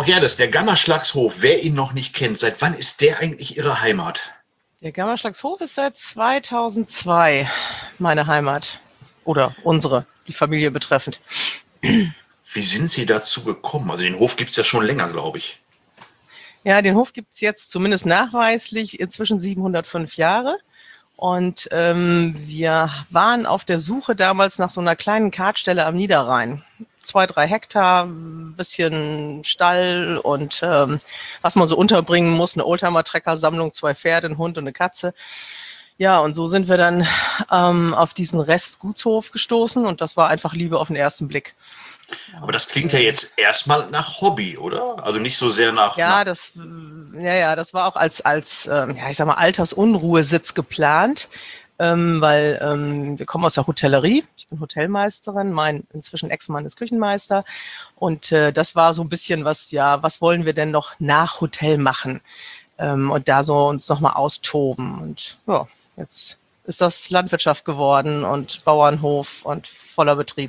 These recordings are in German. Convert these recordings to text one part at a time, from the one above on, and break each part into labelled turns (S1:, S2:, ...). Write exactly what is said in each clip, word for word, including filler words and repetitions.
S1: Frau Gerdes, der Gammerschlagshof, wer ihn noch nicht kennt, seit wann ist der eigentlich Ihre Heimat?
S2: Der Gammerschlagshof ist seit zweitausendzwei meine Heimat. Oder unsere, die Familie betreffend.
S1: Wie sind Sie dazu gekommen? Also den Hof gibt es ja schon länger, glaube ich.
S2: Ja, den Hof gibt es jetzt zumindest nachweislich inzwischen siebenhundertfünf Jahre. Und ähm, wir waren auf der Suche damals nach so einer kleinen Kartstelle am Niederrhein. Zwei, drei Hektar, ein bisschen Stall und ähm, was man so unterbringen muss, eine Oldtimer-Trecker-Sammlung, zwei Pferde, ein Hund und eine Katze. Ja, und so sind wir dann ähm, auf diesen Rest Gutshof gestoßen und das war einfach Liebe auf den ersten Blick.
S1: Aber das klingt ja jetzt erstmal nach Hobby, oder? Also nicht so sehr nach...
S2: Ja,
S1: nach
S2: das, ja, ja, das war auch als, als ähm, ja, ich sag mal, Altersunruhesitz geplant, ähm, weil ähm, wir kommen aus der Hotellerie. Ich bin Hotelmeisterin, mein inzwischen Ex-Mann ist Küchenmeister. Und äh, das war so ein bisschen was, ja, was wollen wir denn noch nach Hotel machen? Ähm, und da so uns nochmal austoben. Und ja, jetzt ist das Landwirtschaft geworden und Bauernhof und voller Betrieb.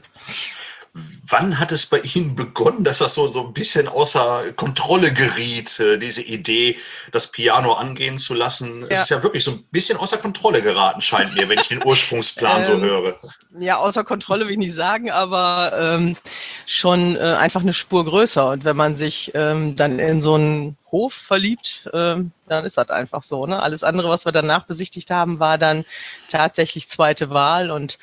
S1: Wann hat es bei Ihnen begonnen, dass das so, so ein bisschen außer Kontrolle geriet, äh, diese Idee, das Piano angehen zu lassen?
S2: Ja.
S1: Es ist ja wirklich so ein bisschen außer Kontrolle geraten, scheint mir, wenn ich den Ursprungsplan
S2: ähm,
S1: so höre.
S2: Ja, außer Kontrolle will ich nicht sagen, aber ähm, schon äh, einfach eine Spur größer. Und wenn man sich ähm, dann in so einen Hof verliebt, ähm, dann ist das einfach so. Ne? Alles andere, was wir danach besichtigt haben, war dann tatsächlich zweite Wahl und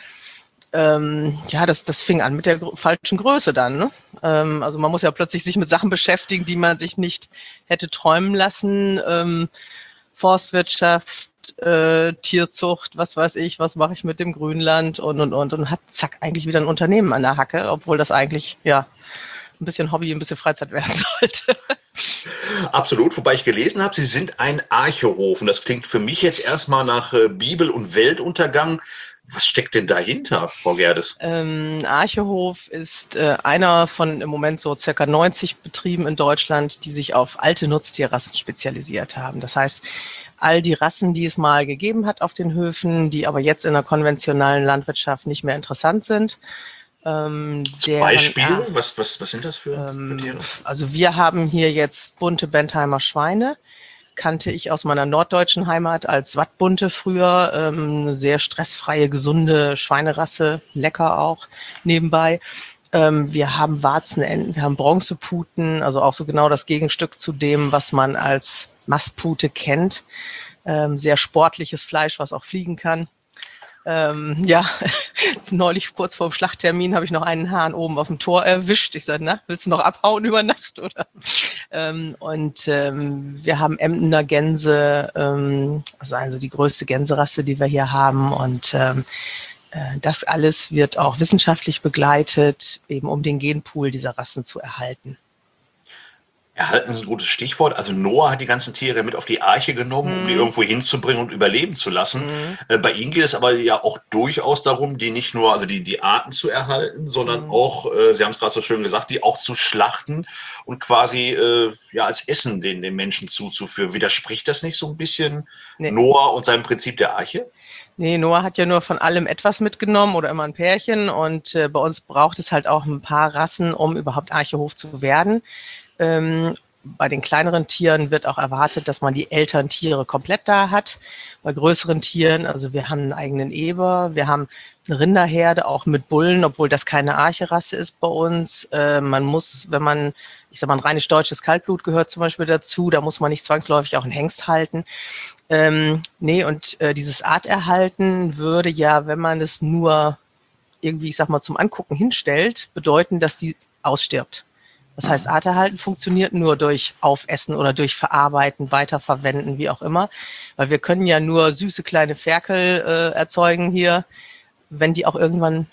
S2: Ähm, ja, das, das fing an mit der gr- falschen Größe dann. Ne? Ähm, also man muss ja plötzlich sich mit Sachen beschäftigen, die man sich nicht hätte träumen lassen. Ähm, Forstwirtschaft, äh, Tierzucht, was weiß ich, was mache ich mit dem Grünland und, und, und. Und hat zack eigentlich wieder ein Unternehmen an der Hacke, obwohl das eigentlich, ja, ein bisschen Hobby, ein bisschen Freizeit werden sollte.
S1: Absolut, wobei ich gelesen habe, Sie sind ein Archehof. Und das klingt für mich jetzt erstmal nach äh, Bibel- und Weltuntergang. Was steckt denn dahinter, Frau Gerdes?
S2: Ähm, Archehof ist äh, einer von im Moment so circa neunzig Betrieben in Deutschland, die sich auf alte Nutztierrassen spezialisiert haben. Das heißt, all die Rassen, die es mal gegeben hat auf den Höfen, die aber jetzt in der konventionellen Landwirtschaft nicht mehr interessant sind. Ähm, deren,
S1: Beispiel?
S2: ja,
S1: Was, was, was sind das für, für
S2: ähm,
S1: Tiere?
S2: also wir haben hier jetzt bunte Bentheimer Schweine. Kannte ich aus meiner norddeutschen Heimat als Wattbunte früher. Ähm, eine sehr stressfreie, gesunde Schweinerasse, lecker auch nebenbei. Ähm, wir haben Warzenenten, wir haben Bronzeputen, also auch so genau das Gegenstück zu dem, was man als Mastpute kennt. Ähm, sehr sportliches Fleisch, was auch fliegen kann. Ähm, ja, neulich kurz vor dem Schlachttermin habe ich noch einen Hahn oben auf dem Tor erwischt. Ich sage, na, willst du noch abhauen über Nacht, oder? Ähm, und ähm, wir haben Emdener Gänse, ähm, also, also die größte Gänserasse, die wir hier haben. Und ähm, äh, das alles wird auch wissenschaftlich begleitet, eben um den Genpool dieser Rassen zu erhalten.
S1: Erhalten ist ein gutes Stichwort. Also Noah hat die ganzen Tiere mit auf die Arche genommen, um die
S2: Mhm.
S1: irgendwo hinzubringen und überleben zu lassen.
S2: Mhm.
S1: Äh, bei Ihnen geht es aber ja auch durchaus darum, die nicht nur, also die, die Arten zu erhalten, sondern
S2: Mhm.
S1: auch, äh, Sie haben es gerade so schön gesagt, die auch zu schlachten und quasi äh, ja als Essen den, den Menschen zuzuführen. Widerspricht das nicht so ein bisschen
S2: Nee.
S1: Noah und seinem Prinzip der Arche?
S2: Nee, Noah hat ja nur von allem etwas mitgenommen oder immer ein Pärchen. Und äh, bei uns braucht es halt auch ein paar Rassen, um überhaupt Archehof zu werden. Ähm, bei den kleineren Tieren wird auch erwartet, dass man die Elterntiere komplett da hat. Bei größeren Tieren, also wir haben einen eigenen Eber, wir haben eine Rinderherde, auch mit Bullen, obwohl das keine Archerasse ist bei uns. Äh, man muss, wenn man, ich sag mal, ein reines deutsches Kaltblut gehört zum Beispiel dazu, da muss man nicht zwangsläufig auch einen Hengst halten. Ähm, nee, und äh, dieses Arterhalten würde ja, wenn man es nur irgendwie, ich sag mal, zum Angucken hinstellt, bedeuten, dass die ausstirbt. Das heißt, Arterhalten funktioniert nur durch Aufessen oder durch Verarbeiten, Weiterverwenden, wie auch immer. Weil wir können ja nur süße kleine Ferkel äh, erzeugen hier, wenn die auch irgendwann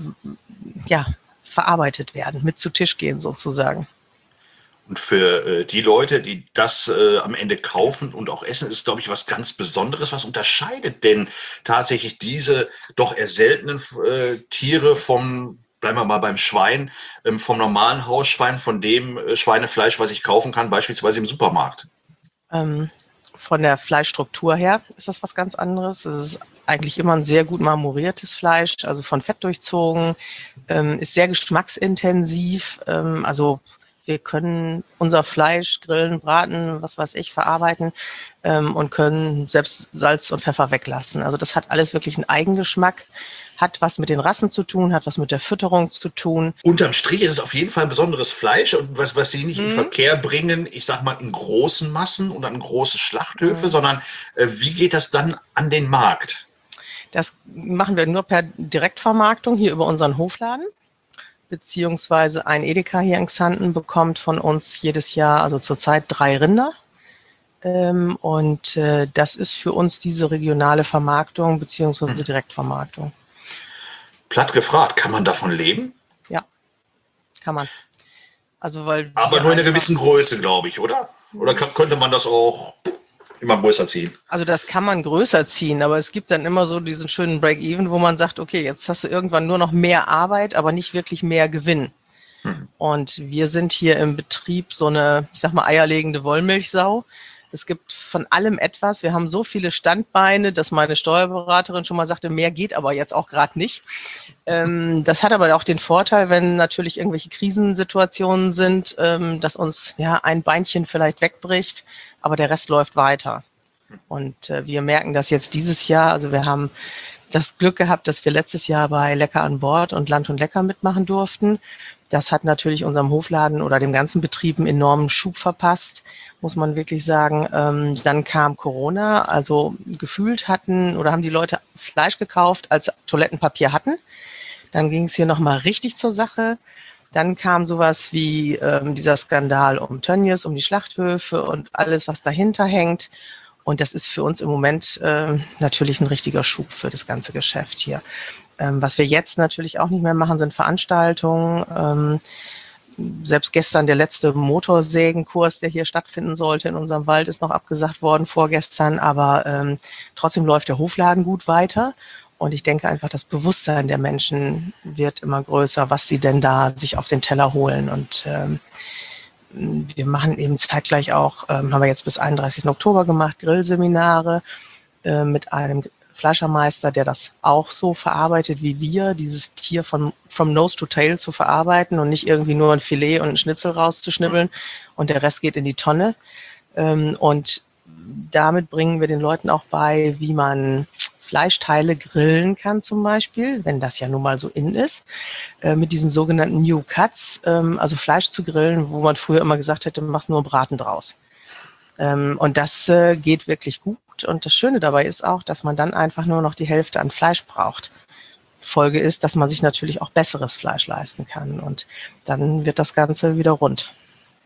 S2: ja, verarbeitet werden, mit zu Tisch gehen sozusagen.
S1: Und für äh, die Leute, die das äh, am Ende kaufen und auch essen, ist es, glaube ich, was ganz Besonderes. Was unterscheidet denn tatsächlich diese doch eher seltenen äh, Tiere vom, bleiben wir mal beim Schwein, ähm, vom normalen Hausschwein, von dem äh, Schweinefleisch, was ich kaufen kann, beispielsweise im Supermarkt?
S2: Ähm, von der Fleischstruktur her ist das was ganz anderes. Es ist eigentlich immer ein sehr gut marmoriertes Fleisch, also von Fett durchzogen, ähm, ist sehr geschmacksintensiv, ähm, also Wir können unser Fleisch grillen, braten, was weiß ich, verarbeiten ähm, und können selbst Salz und Pfeffer weglassen. Also das hat alles wirklich einen Eigengeschmack, hat was mit den Rassen zu tun, hat was mit der Fütterung zu tun.
S1: Unterm Strich ist es auf jeden Fall ein besonderes Fleisch und was, was Sie nicht in
S2: Mhm.
S1: Verkehr bringen, ich sag mal in großen Massen und an große Schlachthöfe,
S2: Mhm.
S1: sondern äh, wie geht das dann an den Markt?
S2: Das machen wir nur per Direktvermarktung hier über unseren Hofladen. Beziehungsweise ein Edeka hier in Xanten bekommt von uns jedes Jahr, also zurzeit drei Rinder. Ähm, und äh, das ist für uns diese regionale Vermarktung beziehungsweise Direktvermarktung.
S1: Platt gefragt, kann man davon leben?
S2: Ja, kann man. Also weil
S1: Aber
S2: wir
S1: nur in einer
S2: einfach,
S1: gewissen Größe, glaube ich, oder? Oder kann, könnte man das auch immer größer ziehen?
S2: also das kann man größer ziehen, aber es gibt dann immer so diesen schönen Break-Even, wo man sagt, okay, jetzt hast du irgendwann nur noch mehr Arbeit, aber nicht wirklich mehr Gewinn.
S1: Hm.
S2: Und wir sind hier im Betrieb so eine, ich sag mal, eierlegende Wollmilchsau. Es gibt von allem etwas. Wir haben so viele Standbeine, dass meine Steuerberaterin schon mal sagte, mehr geht aber jetzt auch gerade nicht. Ähm, das hat aber auch den Vorteil, wenn natürlich irgendwelche Krisensituationen sind, ähm, dass uns ja ein Beinchen vielleicht wegbricht, aber der Rest läuft weiter. Und äh, wir merken das jetzt dieses Jahr. Also wir haben das Glück gehabt, dass wir letztes Jahr bei Lecker an Bord und Land und Lecker mitmachen durften. Das hat natürlich unserem Hofladen oder dem ganzen Betrieb einen enormen Schub verpasst, muss man wirklich sagen. Ähm, dann kam Corona, also gefühlt hatten oder haben die Leute Fleisch gekauft, als Toilettenpapier hatten. Dann ging es hier nochmal richtig zur Sache. Dann kam sowas wie ähm, dieser Skandal um Tönnies, um die Schlachthöfe und alles, was dahinter hängt. Und das ist für uns im Moment äh, natürlich ein richtiger Schub für das ganze Geschäft hier. Ähm, was wir jetzt natürlich auch nicht mehr machen, sind Veranstaltungen. Ähm, selbst gestern der letzte Motorsägenkurs, der hier stattfinden sollte in unserem Wald, ist noch abgesagt worden vorgestern. Aber ähm, trotzdem läuft der Hofladen gut weiter. Und ich denke einfach, das Bewusstsein der Menschen wird immer größer, was sie denn da sich auf den Teller holen. Und ähm, wir machen eben zeitgleich auch, ähm, haben wir jetzt bis einunddreißigsten Oktober gemacht, Grillseminare äh, mit einem Fleischermeister, der das auch so verarbeitet wie wir, dieses Tier von from nose to tail zu verarbeiten und nicht irgendwie nur ein Filet und ein Schnitzel rauszuschnibbeln und der Rest geht in die Tonne. Ähm, und damit bringen wir den Leuten auch bei, wie man Fleischteile grillen kann zum Beispiel, wenn das ja nun mal so in ist, äh, mit diesen sogenannten New Cuts, ähm, also Fleisch zu grillen, wo man früher immer gesagt hätte, machst nur Braten draus. Ähm, und das äh, geht wirklich gut. Und das Schöne dabei ist auch, dass man dann einfach nur noch die Hälfte an Fleisch braucht. Folge ist, dass man sich natürlich auch besseres Fleisch leisten kann. Und dann wird das Ganze wieder rund.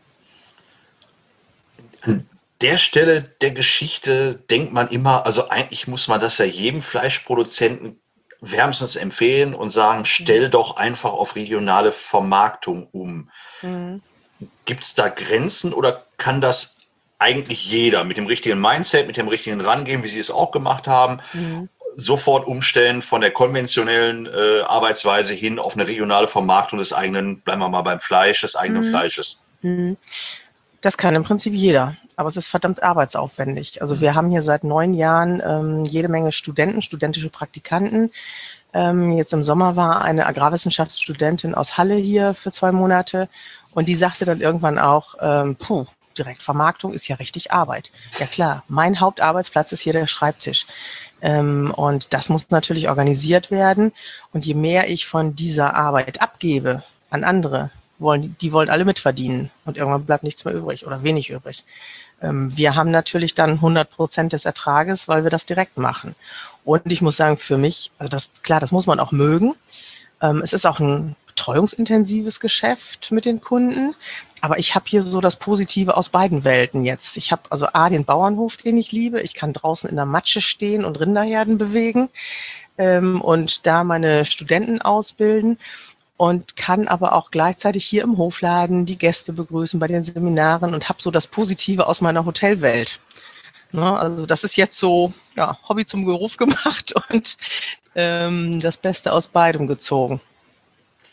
S1: An der Stelle der Geschichte denkt man immer, also eigentlich muss man das ja jedem Fleischproduzenten wärmstens empfehlen und sagen, stell doch einfach auf regionale Vermarktung um.
S2: Mhm.
S1: Gibt es da Grenzen oder kann das eigentlich jeder mit dem richtigen Mindset, mit dem richtigen Rangehen, wie Sie es auch gemacht haben,
S2: Mhm.
S1: sofort umstellen von der konventionellen äh, Arbeitsweise hin auf eine regionale Vermarktung des eigenen, bleiben wir mal beim Fleisch, des eigenen
S2: Mhm.
S1: Fleisches?
S2: Mhm. Das kann im Prinzip jeder, aber es ist verdammt arbeitsaufwendig. Also wir haben hier seit neun Jahren ähm, jede Menge Studenten, studentische Praktikanten. Ähm, jetzt im Sommer war eine Agrarwissenschaftsstudentin aus Halle hier für zwei Monate und die sagte dann irgendwann auch, ähm, puh, Direktvermarktung ist ja richtig Arbeit. Ja klar, mein Hauptarbeitsplatz ist hier der Schreibtisch. Ähm, und das muss natürlich organisiert werden. Und je mehr ich von dieser Arbeit abgebe an andere, wollen, die wollen alle mitverdienen. Und irgendwann bleibt nichts mehr übrig oder wenig übrig. Ähm, wir haben natürlich dann hundert Prozent des Ertrages, weil wir das direkt machen. Und ich muss sagen, für mich, also das, klar, das muss man auch mögen. Ähm, es ist auch ein betreuungsintensives Geschäft mit den Kunden. Aber ich habe hier so das Positive aus beiden Welten jetzt. Ich habe also A, den Bauernhof, den ich liebe. Ich kann draußen in der Matsche stehen und Rinderherden bewegen ähm, und da meine Studenten ausbilden und kann aber auch gleichzeitig hier im Hofladen die Gäste begrüßen bei den Seminaren und habe so das Positive aus meiner Hotelwelt. Ne, also das ist jetzt so ja, Hobby zum Beruf gemacht und ähm, das Beste aus beidem gezogen.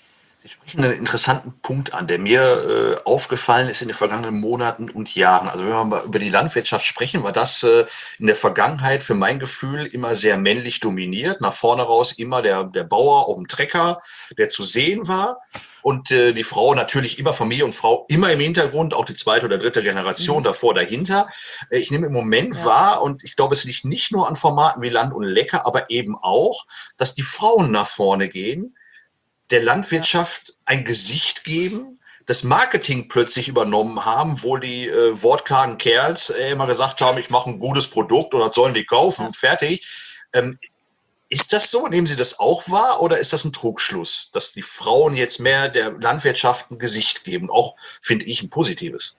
S1: Sie sprechen einen interessanten Punkt an, der mir äh, aufgefallen ist in den vergangenen Monaten und Jahren. Also wenn wir mal über die Landwirtschaft sprechen, war das äh, in der Vergangenheit für mein Gefühl immer sehr männlich dominiert. Nach vorne raus immer der, der Bauer auf dem Trecker, der zu sehen war. Und äh, die Frau natürlich immer, Familie und Frau immer im Hintergrund, auch die zweite oder dritte Generation
S2: Mhm.
S1: davor, dahinter. Äh, ich nehme im Moment
S2: Ja.
S1: wahr, und ich glaube, es liegt nicht nur an Formaten wie Land und Lecker, aber eben auch, dass die Frauen nach vorne gehen, der
S2: Ja.
S1: Landwirtschaft ein Gesicht geben, das Marketing plötzlich übernommen haben, wo die äh, wortkargen Kerls äh, immer gesagt haben, ich mache ein gutes Produkt oder das sollen die
S2: Ja.
S1: kaufen, fertig. Ähm, ist das so? Nehmen Sie das auch wahr oder ist das ein Trugschluss, dass die Frauen jetzt mehr der Landwirtschaft ein Gesicht geben? Auch, finde ich, ein positives.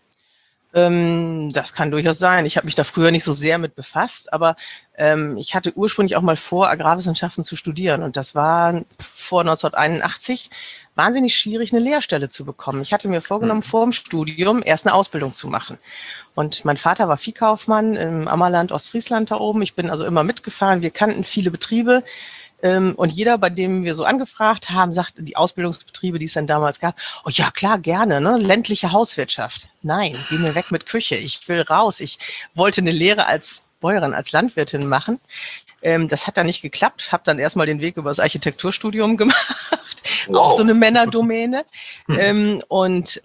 S2: Ähm, das kann durchaus sein. Ich habe mich da früher nicht so sehr mit befasst, aber ähm, ich hatte ursprünglich auch mal vor, Agrarwissenschaften zu studieren. Und das war vor neunzehnhunderteinundachtzig wahnsinnig schwierig, eine Lehrstelle zu bekommen. Ich hatte mir vorgenommen,
S1: Hm.
S2: vor dem Studium erst eine Ausbildung zu machen. Und mein Vater war Viehkaufmann im Ammerland, Ostfriesland da oben. Ich bin also immer mitgefahren. Wir kannten viele Betriebe. Ähm, und jeder, bei dem wir so angefragt haben, sagte, die Ausbildungsbetriebe, die es dann damals gab, oh ja, klar, gerne, ne? Ländliche Hauswirtschaft. Nein, geh mir weg mit Küche. Ich will raus. Ich wollte eine Lehre als Bäuerin, als Landwirtin machen. Ähm, das hat dann nicht geklappt. Habe dann erstmal den Weg über das Architekturstudium gemacht. Auch so
S1: Wow.
S2: eine Männerdomäne.
S1: Hm.
S2: Ähm, und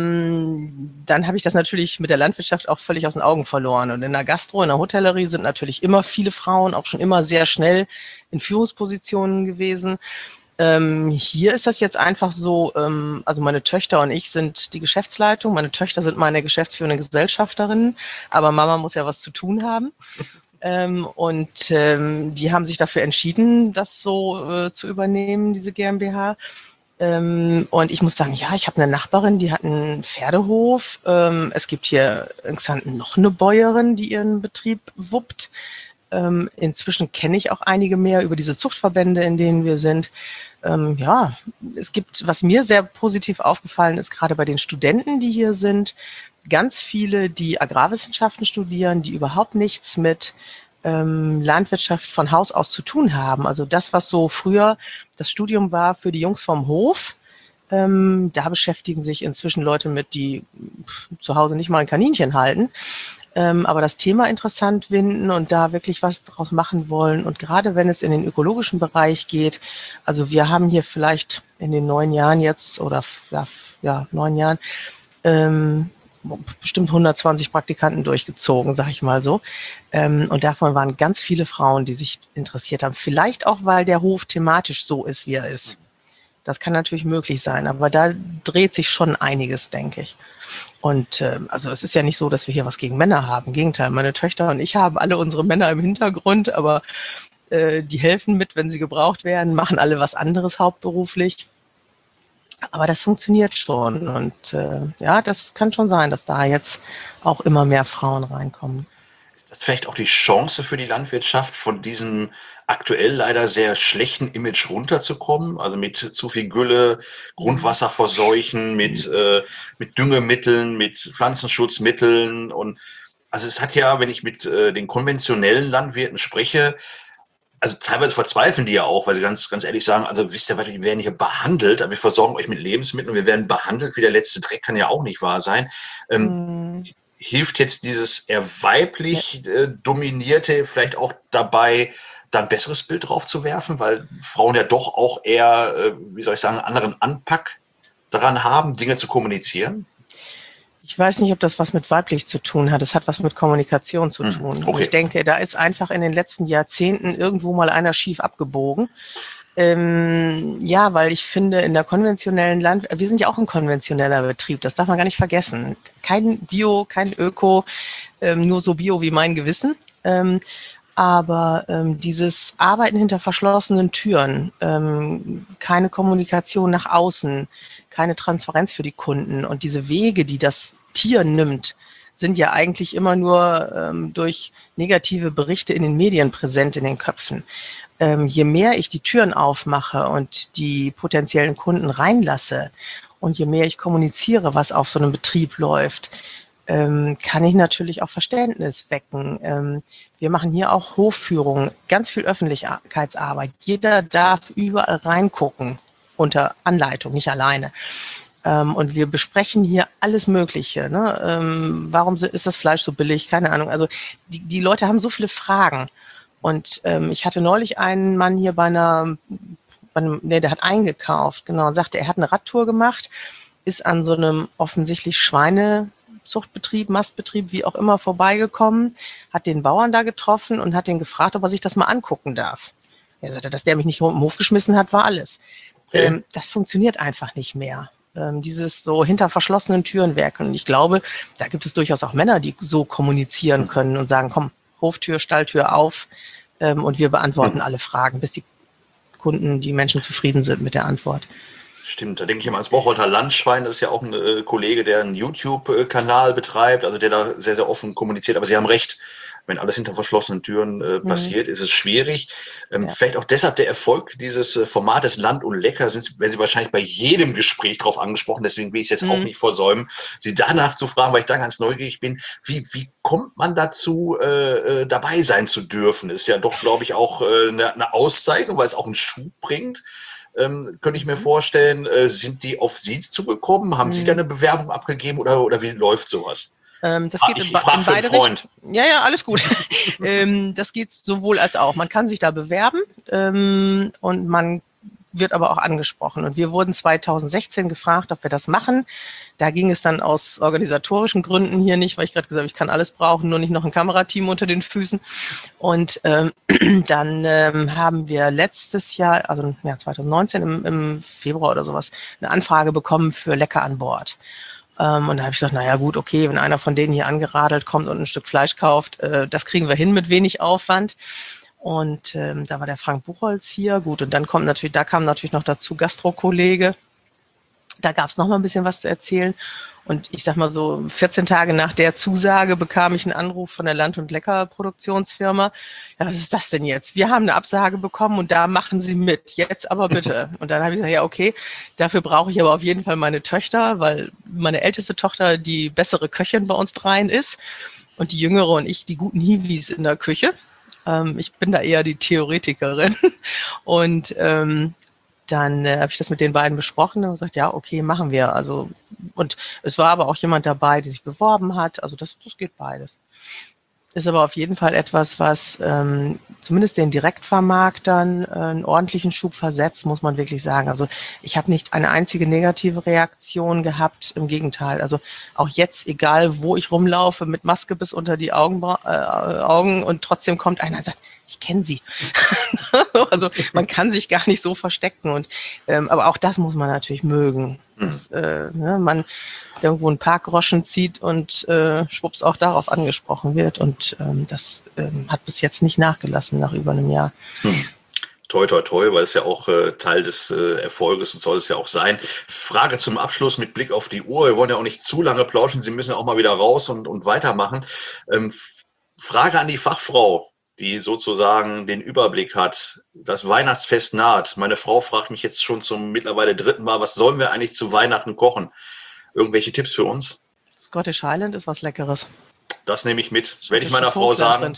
S2: ähm, dann habe ich das natürlich mit der Landwirtschaft auch völlig aus den Augen verloren. Und in der Gastro, in der Hotellerie sind natürlich immer viele Frauen, auch schon immer sehr schnell in Führungspositionen gewesen. Ähm, hier ist das jetzt einfach so, ähm, also meine Töchter und ich sind die Geschäftsleitung. Meine Töchter sind meine geschäftsführenden Gesellschafterinnen, aber Mama muss ja was zu tun haben. Ähm, und ähm, die haben sich dafür entschieden, das so äh, zu übernehmen, diese GmbH. Ähm, und ich muss sagen, ja, ich habe eine Nachbarin, die hat einen Pferdehof. Ähm, es gibt hier in Xanten noch eine Bäuerin, die ihren Betrieb wuppt. Ähm, inzwischen kenne ich auch einige mehr über diese Zuchtverbände, in denen wir sind. Ähm, ja, es gibt, was mir sehr positiv aufgefallen ist, gerade bei den Studenten, die hier sind, ganz viele, die Agrarwissenschaften studieren, die überhaupt nichts mit ähm, Landwirtschaft von Haus aus zu tun haben. Also das, was so früher das Studium war für die Jungs vom Hof, ähm, da beschäftigen sich inzwischen Leute mit, die zu Hause nicht mal ein Kaninchen halten, ähm, aber das Thema interessant finden und da wirklich was draus machen wollen. Und gerade wenn es in den ökologischen Bereich geht, also wir haben hier vielleicht in den neun Jahren jetzt oder ja, ja neun Jahren ähm, bestimmt hundertzwanzig Praktikanten durchgezogen, sag ich mal so. Ähm, und davon waren ganz viele Frauen, die sich interessiert haben. Vielleicht auch, weil der Hof thematisch so ist, wie er ist. Das kann natürlich möglich sein, aber da dreht sich schon einiges, denke ich. Und äh, also es ist ja nicht so, dass wir hier was gegen Männer haben. Im Gegenteil, meine Töchter und ich haben alle unsere Männer im Hintergrund, aber äh, die helfen mit, wenn sie gebraucht werden, machen alle was anderes hauptberuflich. Aber das funktioniert schon. Und äh, ja, das kann schon sein, dass da jetzt auch immer mehr Frauen reinkommen.
S1: Das ist vielleicht auch die Chance für die Landwirtschaft, von diesem aktuell leider sehr schlechten Image runterzukommen, also mit zu viel Gülle,
S2: Mhm.
S1: Grundwasser verseuchen, mit, äh, mit Düngemitteln, mit Pflanzenschutzmitteln. Und also es hat ja, wenn ich mit äh, den konventionellen Landwirten spreche, also teilweise verzweifeln die ja auch, weil sie ganz, ganz ehrlich sagen, also wisst ihr was, wir werden hier behandelt, aber wir versorgen euch mit Lebensmitteln und wir werden behandelt wie der letzte Dreck, kann ja auch nicht wahr sein. Ähm,
S2: Mhm.
S1: hilft jetzt dieses eher
S2: Ja.
S1: weiblich äh, dominierte vielleicht auch dabei, da ein besseres Bild drauf zu werfen, weil Frauen ja doch auch eher, äh, wie soll ich sagen, einen anderen Anpack daran haben, Dinge zu kommunizieren?
S2: Ich weiß nicht, ob das was mit weiblich zu tun hat. Es hat was mit Kommunikation zu
S1: Hm,
S2: tun. Und ich
S1: okay.
S2: denke, da ist einfach in den letzten Jahrzehnten irgendwo mal einer schief abgebogen. Ähm, ja, weil ich finde, in der konventionellen Land, wir sind ja auch ein konventioneller Betrieb, das darf man gar nicht vergessen. Kein Bio, kein Öko, ähm, nur so Bio wie mein Gewissen. Ähm, aber ähm, dieses Arbeiten hinter verschlossenen Türen, ähm, keine Kommunikation nach außen, keine Transparenz für die Kunden und diese Wege, die das Tier nimmt, sind ja eigentlich immer nur ähm, durch negative Berichte in den Medien präsent in den Köpfen. Ähm, je mehr ich die Türen aufmache und die potenziellen Kunden reinlasse und je mehr ich kommuniziere, was auf so einem Betrieb läuft, ähm, kann ich natürlich auch Verständnis wecken. Ähm, wir machen hier auch Hofführungen, ganz viel Öffentlichkeitsarbeit. Jeder darf überall reingucken unter Anleitung, nicht alleine. Ähm, und wir besprechen hier alles Mögliche. Ne? Ähm, warum ist das Fleisch so billig? Keine Ahnung. Also die, die Leute haben so viele Fragen. Und ähm, ich hatte neulich einen Mann hier bei einer, bei einem, nee, der hat eingekauft, genau, und sagte, er hat eine Radtour gemacht, ist an so einem offensichtlich Schweinezuchtbetrieb, Mastbetrieb, wie auch immer, vorbeigekommen, hat den Bauern da getroffen und hat den gefragt, ob er sich das mal angucken darf. Er sagte, dass der mich nicht im Hof geschmissen hat, war alles.
S1: Okay.
S2: Ähm, das funktioniert einfach nicht mehr. Ähm, dieses so hinter verschlossenen Türen werken. Und ich glaube, da gibt es durchaus auch Männer, die so kommunizieren können und sagen, komm, Hoftür, Stalltür auf, ähm, und wir beantworten
S1: Hm.
S2: alle Fragen, bis die Kunden, die Menschen zufrieden sind mit der Antwort.
S1: Stimmt, da denke ich immer ans Bocholter Landschwein, das ist ja auch ein äh, Kollege, der einen YouTube-Kanal betreibt, also der da sehr, sehr offen kommuniziert. Aber Sie haben recht, wenn alles hinter verschlossenen Türen äh, passiert, mhm. ist es schwierig. Ähm, ja. Vielleicht auch deshalb der Erfolg dieses äh, Formates Land und Lecker, sind, werden Sie wahrscheinlich bei jedem Gespräch drauf angesprochen, deswegen will ich es jetzt mhm. auch nicht versäumen, Sie danach zu fragen, weil ich da ganz neugierig bin, wie, wie kommt man dazu, äh, dabei sein zu dürfen? Das ist ja doch, glaube ich, auch äh, eine, eine Auszeichnung, weil es auch einen Schub bringt. Ähm, könnte ich mir vorstellen, äh, sind die auf Sie zugekommen? Haben mhm. Sie da eine Bewerbung abgegeben oder, oder wie läuft sowas?
S2: Ähm, das geht
S1: ich
S2: in,
S1: ich frage
S2: in
S1: für einen
S2: beide
S1: Freund.
S2: Richt- Ja, ja, alles gut. ähm, das geht sowohl als auch. Man kann sich da bewerben ähm, und man wird aber auch angesprochen. Und wir wurden zweitausendsechzehn gefragt, ob wir das machen. Da ging es dann aus organisatorischen Gründen hier nicht, weil ich gerade gesagt habe, ich kann alles brauchen, nur nicht noch ein Kamerateam unter den Füßen. Und ähm, dann ähm, haben wir letztes Jahr, also ja, zweitausendneunzehn im, im Februar oder sowas, eine Anfrage bekommen für Lecker an Bord. Ähm, und da habe ich gesagt, naja gut, okay, wenn einer von denen hier angeradelt kommt und ein Stück Fleisch kauft, äh, das kriegen wir hin mit wenig Aufwand. Und ähm, da war der Frank Buchholz hier, gut, und dann kommt natürlich, da kam natürlich noch dazu Gastro-Kollege. Da gab es noch mal ein bisschen was zu erzählen. Und ich sag mal so, vierzehn Tage nach der Zusage bekam ich einen Anruf von der Land- und Lecker-Produktionsfirma. Ja, was ist das denn jetzt? Wir haben eine Absage bekommen und da machen Sie mit. Jetzt aber bitte. Und dann habe ich gesagt, ja, okay, dafür brauche ich aber auf jeden Fall meine Töchter, weil meine älteste Tochter die bessere Köchin bei uns dreien ist und die jüngere und ich die guten Hiwis in der Küche. Ähm, ich bin da eher die Theoretikerin. Und ähm, dann äh, habe ich das mit den beiden besprochen und gesagt, ja, okay, machen wir. Also, und es war aber auch jemand dabei, der sich beworben hat. Also das, das geht beides. Ist aber auf jeden Fall etwas, was ähm, zumindest den Direktvermarktern äh, einen ordentlichen Schub versetzt, muss man wirklich sagen. Also ich habe nicht eine einzige negative Reaktion gehabt, im Gegenteil. Also auch jetzt, egal wo ich rumlaufe, mit Maske bis unter die Augenbra- äh, Augen und trotzdem kommt einer und sagt, ich kenne Sie. Also man kann sich gar nicht so verstecken. Und ähm, aber auch das muss man natürlich mögen. Dass äh, ne, man irgendwo einen Parkgroschen zieht und äh, schwupps auch darauf angesprochen wird. Und ähm, das ähm, hat bis jetzt nicht nachgelassen nach über einem Jahr.
S1: Hm. Toi, toi, toi, weil es ja auch äh, Teil des äh, Erfolges und soll es ja auch sein. Frage zum Abschluss mit Blick auf die Uhr. Wir wollen ja auch nicht zu lange plauschen. Sie müssen ja auch mal wieder raus und, und weitermachen. Ähm, Frage an die Fachfrau, die sozusagen den Überblick hat. Das Weihnachtsfest naht. Meine Frau fragt mich jetzt schon zum mittlerweile dritten Mal, was sollen wir eigentlich zu Weihnachten kochen? Irgendwelche Tipps für uns?
S2: Scottish Highland ist was Leckeres.
S1: Das nehme ich mit, werde ich meiner Frau sagen.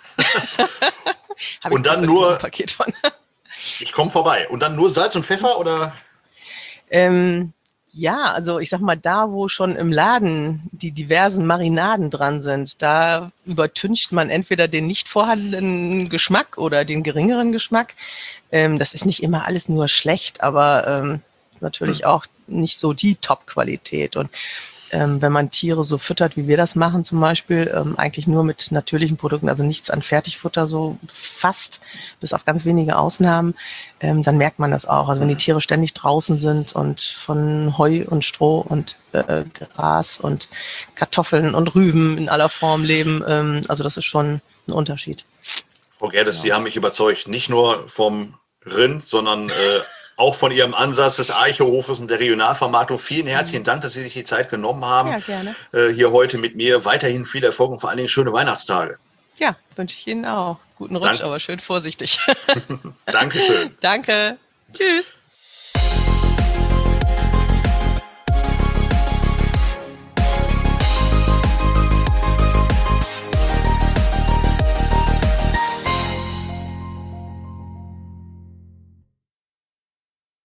S1: Und dann nur,
S2: ein Paket von.
S1: Ich komme vorbei. Und dann nur Salz und Pfeffer oder?
S2: Ähm, ja, also ich sag mal, da wo schon im Laden die diversen Marinaden dran sind, da übertüncht man entweder den nicht vorhandenen Geschmack oder den geringeren Geschmack. Ähm, das ist nicht immer alles nur schlecht, aber ähm, natürlich hm. auch nicht so die Top-Qualität. Und ähm, wenn man Tiere so füttert, wie wir das machen zum Beispiel, ähm, eigentlich nur mit natürlichen Produkten, also nichts an Fertigfutter, so fast, bis auf ganz wenige Ausnahmen, ähm, dann merkt man das auch. Also wenn die Tiere ständig draußen sind und von Heu und Stroh und äh, Gras und Kartoffeln und Rüben in aller Form leben, ähm, also das ist schon ein Unterschied.
S1: Frau Gerdes, genau. Sie haben mich überzeugt, nicht nur vom Rind, sondern äh, auch von Ihrem Ansatz des Arche-Hofes und der Regionalvermarktung. Vielen herzlichen Dank, dass Sie sich die Zeit genommen haben,
S2: ja, gerne.
S1: Äh, hier heute mit mir. Weiterhin viel Erfolg und vor allen Dingen schöne Weihnachtstage.
S2: Ja, wünsche ich Ihnen auch. Guten Rutsch, Dank. Aber schön vorsichtig.
S1: Dankeschön.
S2: Danke. Tschüss.